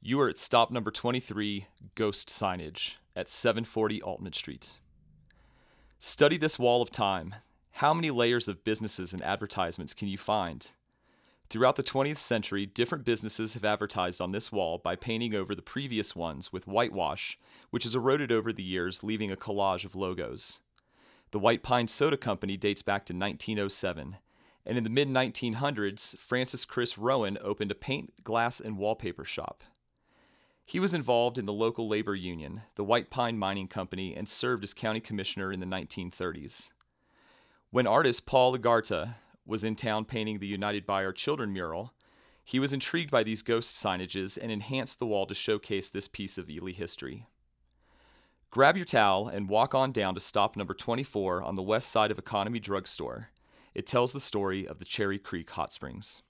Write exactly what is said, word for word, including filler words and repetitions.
You are at stop number twenty-three, Ghost Signage, at seven forty Altman Street. Study this wall of time. How many layers of businesses and advertisements can you find? Throughout the twentieth century, different businesses have advertised on this wall by painting over the previous ones with whitewash, which has eroded over the years, leaving a collage of logos. The White Pine Soda Company dates back to nineteen oh seven, and in the mid nineteen hundreds, Francis Chris Rowan opened a paint, glass, and wallpaper shop. He was involved in the local labor union, the White Pine Mining Company, and served as county commissioner in the nineteen thirties. When artist Paul Lagarta was in town painting the United by Our Children mural, he was intrigued by these ghost signages and enhanced the wall to showcase this piece of Ely history. Grab your towel and walk on down to stop number twenty-four on the west side of Economy Drugstore. It tells the story of the Cherry Creek Hot Springs.